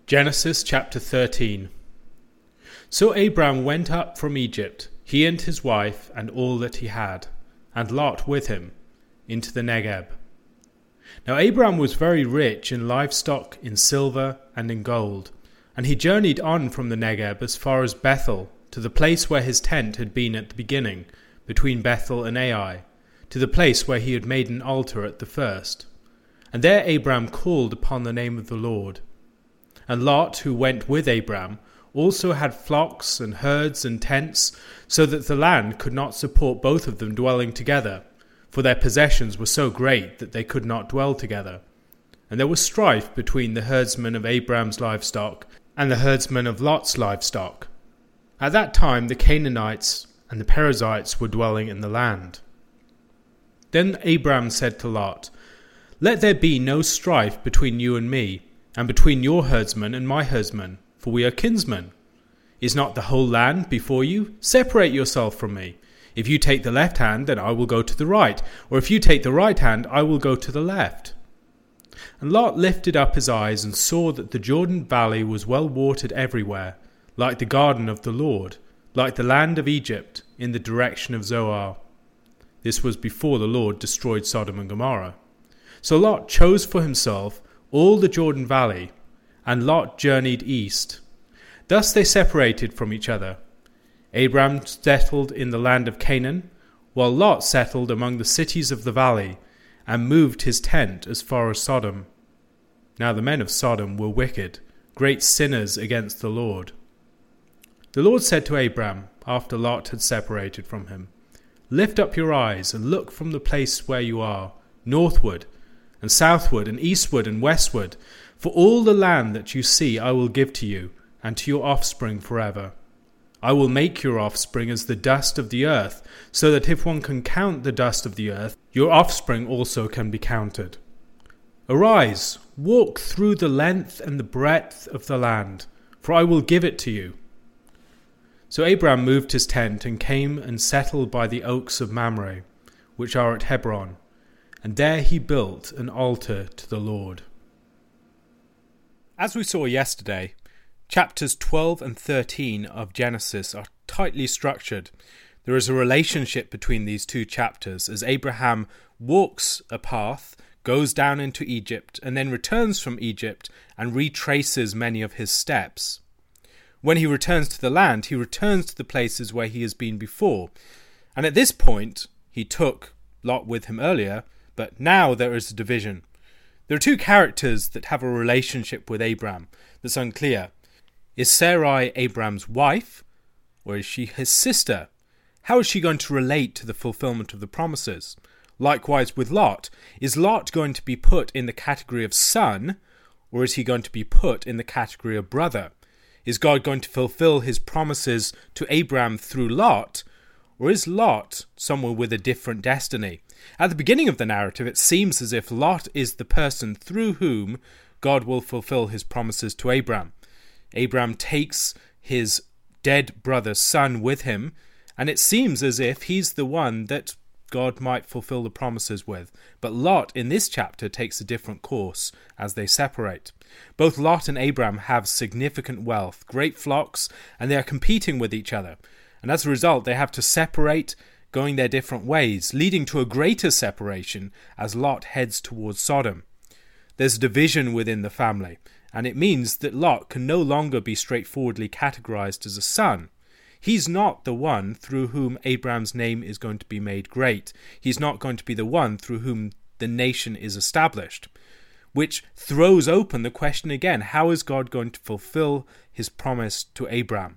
Genesis chapter 13. So Abram went up from Egypt, he and his wife and all that he had, and Lot with him, into the Negeb. Now Abram was very rich in livestock, in silver, and in gold, and he journeyed on from the Negeb as far as Bethel, to the place where his tent had been at the beginning, between Bethel and Ai, to the place where he had made an altar at the first. And there Abram called upon the name of the Lord. And Lot, who went with Abram, also had flocks and herds and tents, so that the land could not support both of them dwelling together, for their possessions were so great that they could not dwell together. And there was strife between the herdsmen of Abram's livestock and the herdsmen of Lot's livestock. At that time the Canaanites and the Perizzites were dwelling in the land. Then Abram said to Lot, "Let there be no strife between you and me, and between your herdsmen and my herdsmen, for we are kinsmen. Is not the whole land before you? Separate yourself from me. If you take the left hand, then I will go to the right, or if you take the right hand, I will go to the left." And Lot lifted up his eyes and saw that the Jordan valley was well watered everywhere, like the garden of the Lord, like the land of Egypt, in the direction of Zoar. This was before the Lord destroyed Sodom and Gomorrah. So Lot chose for himself all the Jordan valley, and Lot journeyed east. Thus they separated from each other. Abram settled in the land of Canaan, while Lot settled among the cities of the valley, and moved his tent as far as Sodom. Now the men of Sodom were wicked, great sinners against the Lord. The Lord said to Abram, after Lot had separated from him, "Lift up your eyes and look from the place where you are, northward, and southward, and eastward, and westward. For all the land that you see I will give to you, and to your offspring forever. I will make your offspring as the dust of the earth, so that if one can count the dust of the earth, your offspring also can be counted. Arise, walk through the length and the breadth of the land, for I will give it to you." So Abram moved his tent and came and settled by the oaks of Mamre, which are at Hebron, and there he built an altar to the Lord. As we saw yesterday, chapters 12 and 13 of Genesis are tightly structured. There is a relationship between these two chapters as Abraham walks a path, goes down into Egypt, and then returns from Egypt and retraces many of his steps. When he returns to the land, he returns to the places where he has been before. And at this point, he took Lot with him earlier, but now there is a division. There are two characters that have a relationship with Abram that's unclear. Is Sarai Abram's wife, or is she his sister? How is she going to relate to the fulfillment of the promises? Likewise with Lot. Is Lot going to be put in the category of son, or is he going to be put in the category of brother? Is God going to fulfill his promises to Abram through Lot, or is Lot someone with a different destiny? At the beginning of the narrative, it seems as if Lot is the person through whom God will fulfill his promises to Abram. Abram takes his dead brother's son with him, and it seems as if he's the one that God might fulfill the promises with. But Lot in this chapter takes a different course as they separate. Both Lot and Abram have significant wealth, great flocks, and they are competing with each other. And as a result, they have to separate, going their different ways, leading to a greater separation as Lot heads towards Sodom. There's division within the family, and it means that Lot can no longer be straightforwardly categorized as a son. He's not the one through whom Abram's name is going to be made great. He's not going to be the one through whom the nation is established, which throws open the question again, how is God going to fulfill his promise to Abram?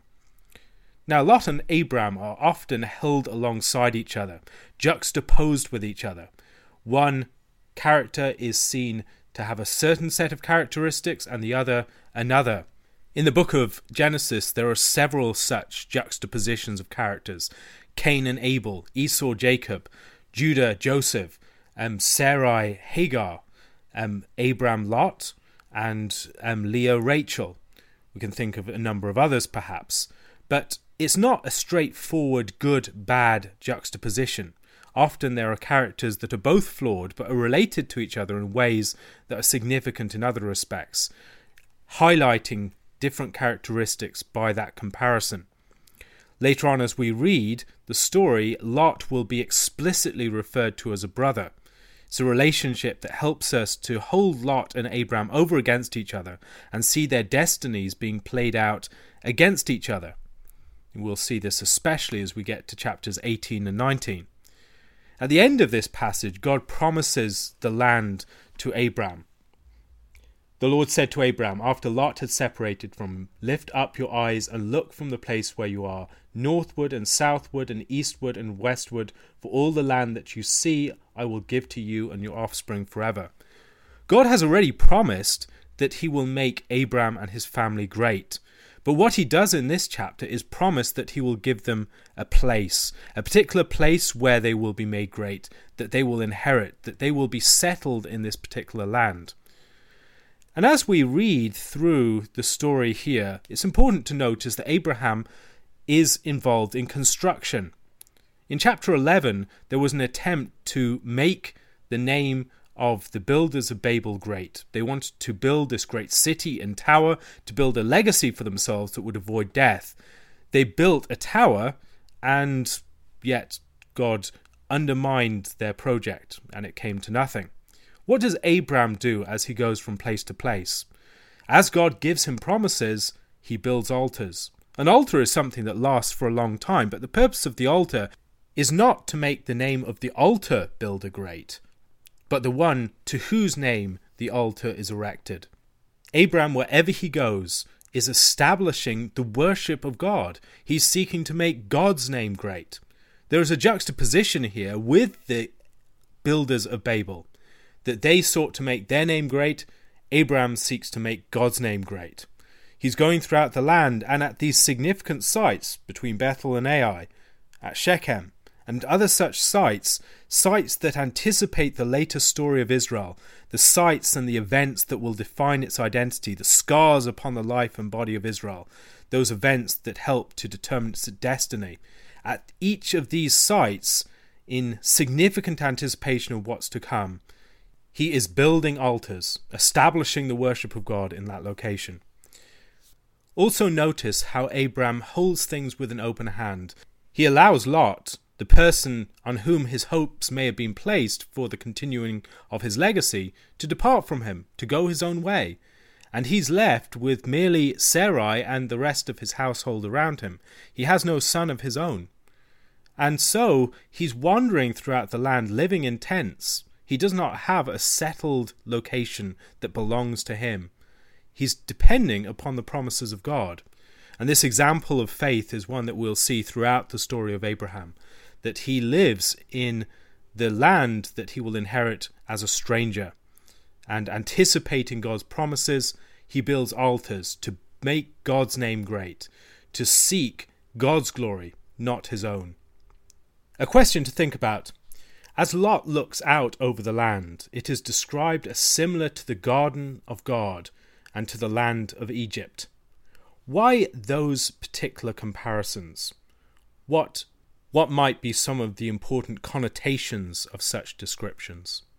Now, Lot and Abram are often held alongside each other, juxtaposed with each other. One character is seen to have a certain set of characteristics and the other another. In the book of Genesis, there are several such juxtapositions of characters. Cain and Abel, Esau, Jacob, Judah, Joseph, Sarai, Hagar, Abram, Lot, and Leah, Rachel. We can think of a number of others perhaps. But it's not a straightforward good-bad juxtaposition. Often there are characters that are both flawed but are related to each other in ways that are significant in other respects. highlighting different characteristics by that comparison. Later on, as we read the story, Lot will be explicitly referred to as a brother. It's a relationship that helps us to hold Lot and Abraham over against each other and see their destinies being played out against each other. We'll see this especially as we get to chapters 18 and 19. At the end of this passage, God promises the land to Abraham. The Lord said to Abraham, after Lot had separated from him, "Lift up your eyes and look from the place where you are, northward and southward and eastward and westward, for all the land that you see I will give to you and your offspring forever." God has already promised that he will make Abraham and his family great. But what he does in this chapter is promise that he will give them a place, a particular place where they will be made great, that they will inherit, that they will be settled in this particular land. And as we read through the story here, it's important to notice that Abraham is involved in construction. In chapter 11, there was an attempt to make the name of the builders of Babel great. They wanted to build this great city and tower, to build a legacy for themselves that would avoid death. They built a tower, and yet God undermined their project, and it came to nothing. What does Abraham do as he goes from place to place? As God gives him promises, he builds altars. An altar is something that lasts for a long time, but the purpose of the altar is not to make the name of the altar builder great, but the one to whose name the altar is erected. Abraham, wherever he goes, is establishing the worship of God. He's seeking to make God's name great. There is a juxtaposition here with the builders of Babel, that they sought to make their name great. Abraham seeks to make God's name great. He's going throughout the land, and at these significant sites between Bethel and Ai, at Shechem, and other such sites that anticipate the later story of Israel, the sites and the events that will define its identity, the scars upon the life and body of Israel, those events that help to determine its destiny. At each of these sites, in significant anticipation of what's to come, he is building altars, establishing the worship of God in that location. Also notice how Abraham holds things with an open hand. He allows Lot, the person on whom his hopes may have been placed for the continuing of his legacy, to depart from him, to go his own way. And he's left with merely Sarai and the rest of his household around him. He has no son of his own. And so he's wandering throughout the land, living in tents. He does not have a settled location that belongs to him. He's depending upon the promises of God. And this example of faith is one that we'll see throughout the story of Abraham, that he lives in the land that he will inherit as a stranger. And anticipating God's promises, he builds altars to make God's name great, to seek God's glory, not his own. A question to think about. As Lot looks out over the land, it is described as similar to the garden of God and to the land of Egypt. Why those particular comparisons? What might be some of the important connotations of such descriptions?